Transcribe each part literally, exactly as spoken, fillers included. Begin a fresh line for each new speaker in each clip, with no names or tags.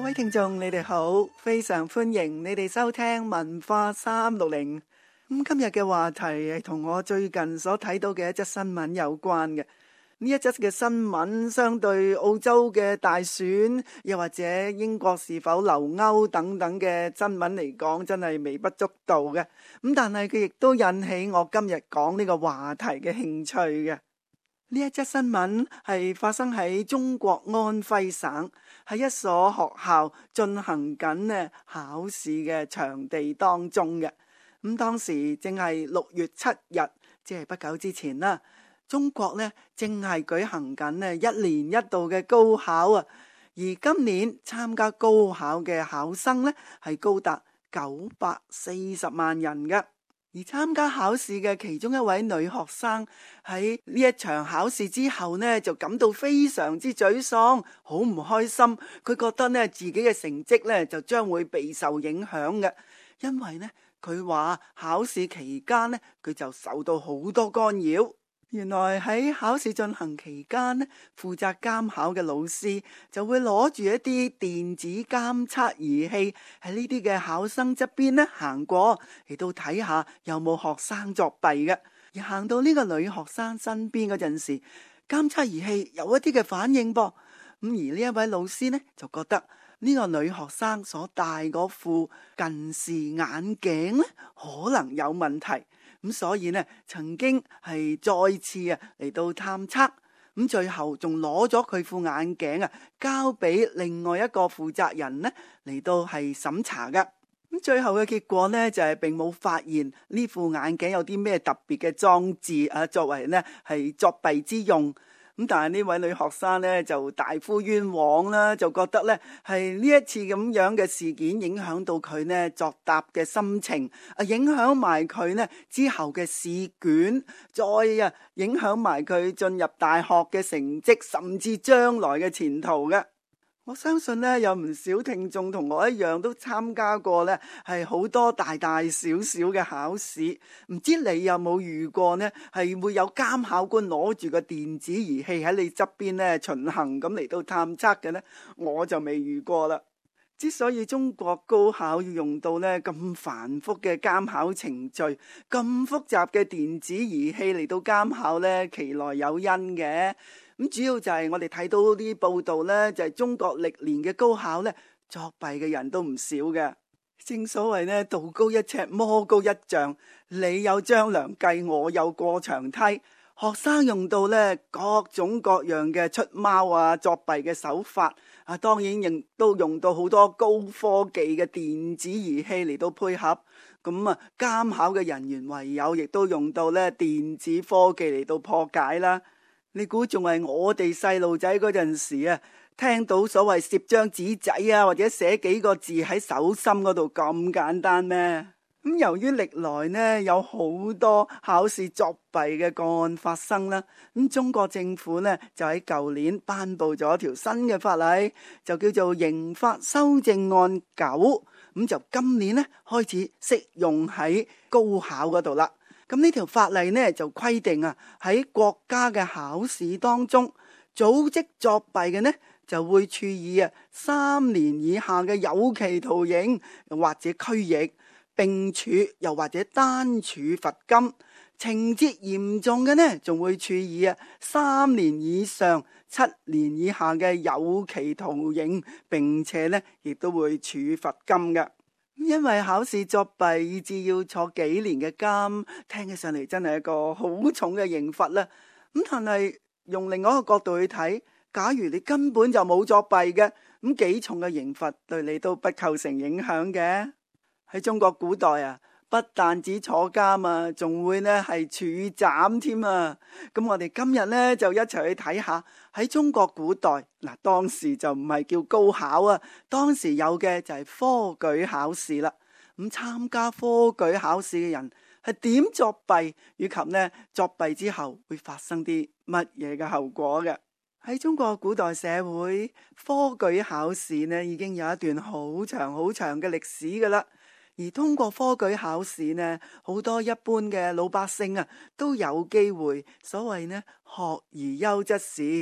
位聽眾你哋好，非常歡迎你哋收聽文化三六零。咁今日嘅話題係同我最近所睇到嘅一則新聞有關嘅。呢一則嘅新聞相對澳洲嘅大選，又或者英國是否留歐等等嘅新聞嚟講，真係微不足道嘅。咁但係佢亦都引起我今日講呢個話題嘅興趣嘅。呢一則新聞係發生喺中國安徽省，喺一所學校進行緊呢考試嘅場地當中嘅。咁當時正係六月七日，即係不久之前啦。中國呢正係舉行緊呢一年一度嘅高考啊，而今年參加高考嘅考生呢係高達九百四十萬人嘅。而參加考試嘅其中一位女學生喺呢一場考試之後呢，就感到非常之沮喪，好唔開心。佢覺得呢自己嘅成績呢就將會備受影響嘅，因為呢佢話考試期間呢佢就受到好多干擾。原來喺考試進行期間呢，負責監考嘅老師就會攞住一啲電子監測儀器喺呢啲嘅考生側邊呢行過，嚟到睇下有冇學生作弊嘅。而行到呢個女學生身邊嗰陣時，監測儀器有一啲嘅反應噃。咁而呢一位老師呢就覺得呢個女學生所戴嗰副近視眼鏡呢可能有問題。咁所以呢，曾經係再次啊嚟到探測，咁最後仲攞咗佢副眼鏡啊，交俾另外一個負責人呢嚟到係審查㗎。咁最後嘅結果呢，就係並冇發現呢副眼鏡有啲咩特別嘅裝置啊，作為呢係作弊之用。咁但係呢位女學生呢就大呼冤枉啦，就覺得呢係呢一次咁樣嘅事件影響到佢呢作答嘅心情，啊影響埋佢呢之後嘅試卷，再啊影響埋佢進入大學嘅成績，甚至將來嘅前途嘅。我相信呢有唔少聽眾同我一樣都參加過呢係好多大大小小嘅考試，唔知你有冇遇過呢係會有監考官攞住個電子儀器喺你側邊呢巡行咁嚟到探測嘅呢？我就未遇過啦。之所以中國高考要用到呢咁繁複嘅監考程序，咁複雜嘅電子儀器嚟到監考呢，其來有因嘅。咁主要就係我哋睇到啲報道呢，就係中國歷年嘅高考呢，作弊嘅人都唔少嘅。正所謂呢，道高一尺，魔高一丈，你有張良計，我有過牆梯。學生用到呢各種各樣嘅出貓啊、作弊嘅手法啊，當然亦都用到好多高科技嘅電子儀器嚟到配合。咁啊，監考嘅人員唯有亦都用到呢電子科技嚟到破解啦。你估仲係我哋細路仔嗰陣時啊，聽到所謂攝張紙仔啊，或者寫幾個字喺手心嗰度咁簡單咩？咁由於歷來呢有好多考試作弊嘅個案發生啦，咁中國政府呢就喺舊年頒布咗條新嘅法例，就叫做刑法修正案九，咁就今年呢開始適用喺高考嗰度啦。咁呢條法例呢就規定啊，喺國家嘅考試當中組織作弊嘅呢就會處以啊三年以下嘅有期徒刑或者拘役，並處又或者單處罰金，情節嚴重嘅呢仲會處以啊三年以上七年以下嘅有期徒刑，並且呢亦都會處罰金嘅。因為考試作弊以至要坐幾年嘅監，聽起上嚟真係一個好重嘅刑罰啦。咁但係用另外一個角度去睇，假如你根本就冇作弊嘅，咁幾重嘅刑罰對你都不構成影響嘅。喺中國古代啊，不但止坐監啊，仲會呢係處斬添啊！咁我哋今日呢就一齊去睇下喺中國古代嗱，當時就唔係叫高考啊，當時有嘅就係科舉考試啦。咁參加科舉考試嘅人係點作弊，以及呢作弊之後會發生啲乜嘢嘅後果嘅？喺中國古代社會，科舉考試呢已經有一段好長好長嘅歷史噶啦。而通過科舉考試呢，好多一般嘅老百姓啊，都有機會所謂呢學而優則仕，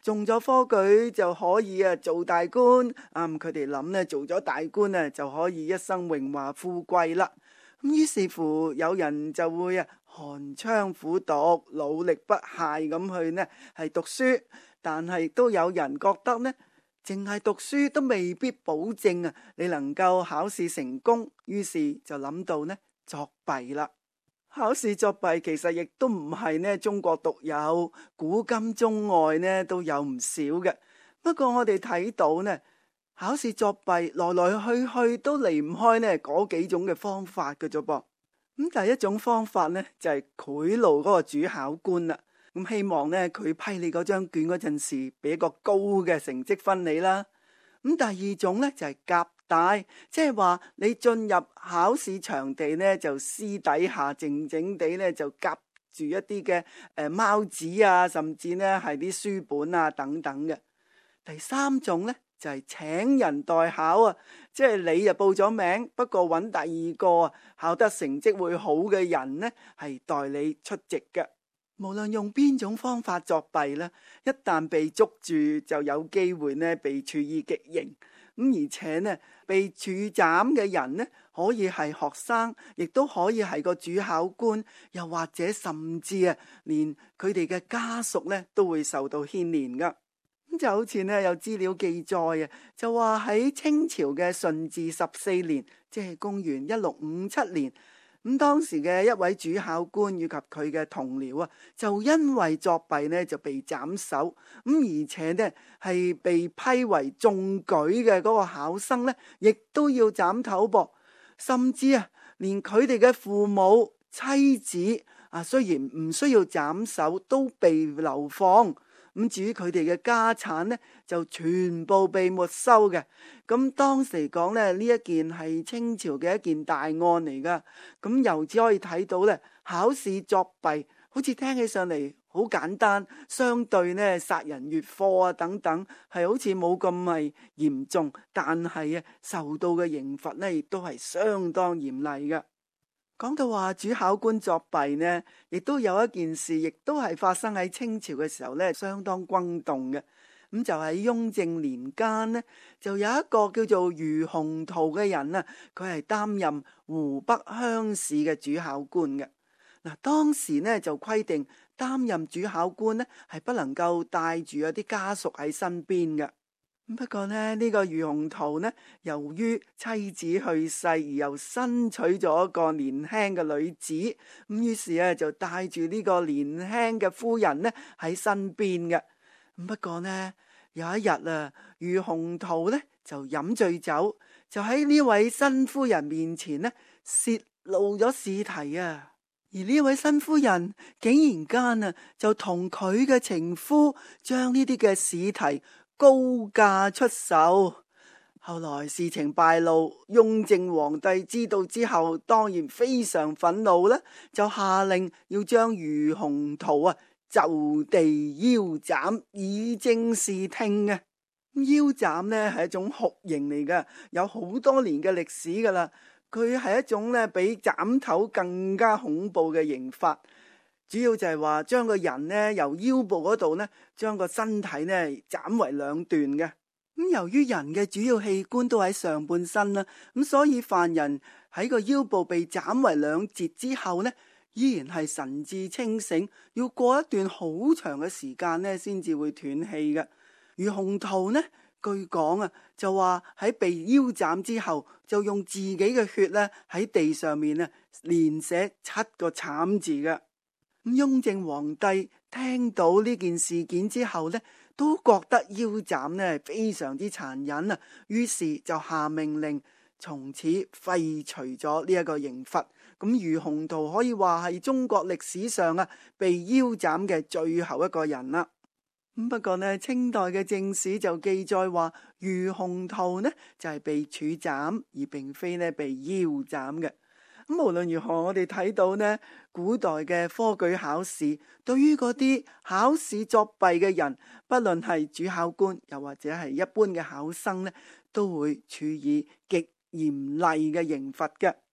中咗科舉就可以啊做大官，啊佢哋諗呢做咗大官啊就可以一生榮華富貴啦。咁於是乎有人就會啊寒窗苦讀，努力不懈咁去呢係讀書，但係都有人覺得呢淨係讀書都未必保證啊你能夠考試成功，於是就諗到呢作弊啦。考試作弊其實亦都唔係呢中國獨有，古今中外呢都有唔少嘅。不過我哋睇到呢考試作弊來來去去都離唔開呢嗰幾種嘅方法嘅啫噃。咁第一種方法呢就係賄賂嗰個主考官啦。咁希望呢佢批你嗰張卷嗰陣時俾一個高嘅成績分你啦。咁第二種呢就係夾帶，即係話你進入考試場地呢，就私底下靜靜地呢，就夾住一啲嘅誒貓紙啊，甚至呢係啲書本啊等等嘅。第三種呢就係請人代考啊，即係你就報咗名，不過揾第二個啊考得成績會好嘅人呢係代你出席嘅。無論用邊種方法作弊呢，一旦被捉住就有機會呢被處以極刑。咁而且呢，被處斬嘅人呢，可以係學生，亦都可以係個主考官，又或者甚至啊，連佢哋嘅家屬呢都會受到牽連噶。咁就好似呢有資料記載啊，就話喺清朝嘅順治十四年，即係公元一六五七年。咁當時嘅一位主考官以及佢嘅同僚啊，就因為作弊呢就被斬首，咁而且呢係被批為中舉嘅嗰個考生呢，亦都要斬頭噃，甚至啊連佢哋嘅父母、妻子啊，雖然唔需要斬首，都被流放。咁至於佢哋嘅家產呢，就全部被沒收嘅。咁當時嚟講呢，呢一件係清朝嘅一件大案嚟噶。咁由此可以睇到呢，考試作弊好似聽起上嚟好簡單，相對呢殺人越貨啊等等，係好似冇咁係嚴重，但係啊受到嘅刑罰呢，亦都係相當嚴厲嘅。講到話主考官作弊呢，亦都有一件事，亦都係發生喺清朝嘅時候呢，相當轟動嘅。咁就喺雍正年間呢，就有一個叫做余洪圖嘅人啊，佢係擔任湖北鄉試嘅主考官嘅。嗱，當時呢就規定擔任主考官呢係不能夠帶住一啲家屬喺身邊嘅。不過呢，呢、呢個余洪圖呢，由於妻子去世而又新娶咗一個年輕嘅女子，咁於是啊就帶住呢個年輕嘅夫人呢喺身邊嘅。不過呢，有一日啊，余洪圖呢就飲醉酒，就喺呢位新夫人面前呢泄露咗試題啊。而呢位新夫人竟然間啊就同佢嘅情夫將呢啲嘅試題高價出售。後來事情敗露，雍正皇帝知道之後，當然非常憤怒啦，就下令要將余洪圖啊就地腰斬，以正視聽啊。腰斬呢係一種酷刑嚟噶，有好多年嘅歷史噶啦。佢係一種呢比斬頭更加恐怖嘅刑法。主要就係話將個人呢由腰部嗰度呢，將個身體呢斬為兩段嘅。咁由於人嘅主要器官都喺上半身啦，咁所以犯人喺個腰部被斬為兩截之後呢，依然係神志清醒，要過一段好長嘅時間呢先至會斷氣嘅。余洪圖呢，據講啊，就話喺被腰斬之後，就用自己嘅血呢喺地上面呢連寫七個慘字嘅。咁雍正皇帝聽到呢件事件之後呢，都覺得腰斬呢非常之殘忍啊，於是就下命令從此廢除咗呢一個刑罰。咁余洪圖可以話係中國歷史上啊被腰斬嘅最後一個人啦。咁不過呢，清代嘅正史就記載話余洪圖呢就係、是、被處斬，而並非呢被腰斬嘅。咁無論如何，我哋睇到呢古代嘅科舉考試，對於嗰啲考試作弊嘅人，不論係主考官又或者係一般嘅考生呢，都會處以極嚴厲嘅刑罰嘅。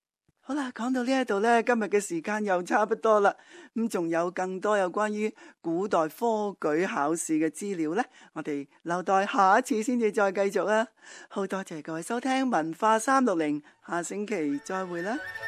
好啦，講到呢一度呢，今日嘅時間又差不多啦。咁仲有更多有關於古代科舉考試嘅資料呢，我哋留待下一次先至再繼續啊。好多謝各位收聽文化三六零，下星期再會啦。